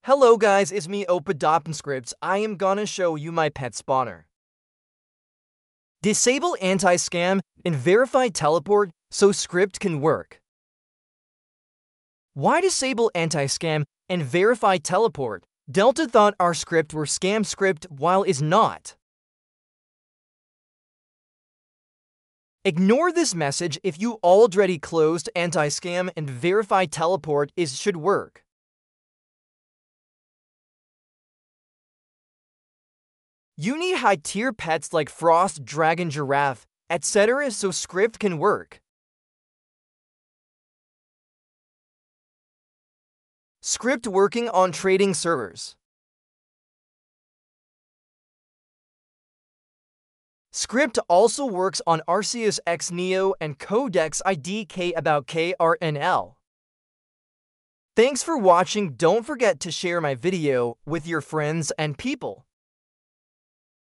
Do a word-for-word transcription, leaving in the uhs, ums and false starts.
Hello guys, it's me OpenScripts. I am gonna show you my pet spawner. Disable anti-scam and verify teleport so script can work. Why disable anti-scam and verify teleport? Delta thought our script were scam script while is not. Ignore this message if you already closed anti-scam and verify teleport is should work. You need high-tier pets like Frost, Dragon, Giraffe, et cetera so script can work. Script working on trading servers. Script also works on Arceus X Neo and Codex I D K about K R N L. Thanks for watching. Don't forget to share my video with your friends and people.